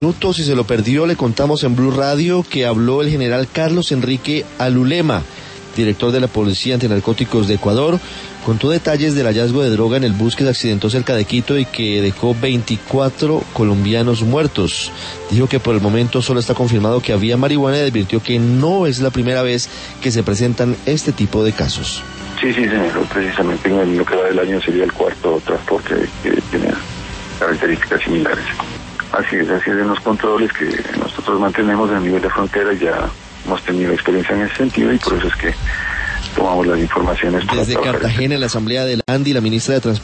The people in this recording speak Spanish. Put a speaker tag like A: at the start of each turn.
A: Minutos, si se lo perdió, le contamos en Blue Radio que habló el general Carlos Enrique Alulema, director de la Policía Antinarcóticos de Ecuador. Contó detalles del hallazgo de droga en el bus que se accidentó cerca de Quito y que dejó 24 colombianos muertos. Dijo que por el momento solo está confirmado que había marihuana y advirtió que no es la primera vez que se presentan este tipo de casos.
B: Sí, señor, precisamente en lo que va del año sería el cuarto transporte que tiene características similares. Así es en los controles que nosotros mantenemos a nivel de frontera, ya hemos tenido experiencia en ese sentido y por eso es que tomamos las informaciones.
A: Desde Cartagena, en la Asamblea de la ANDI, la ministra de Transporte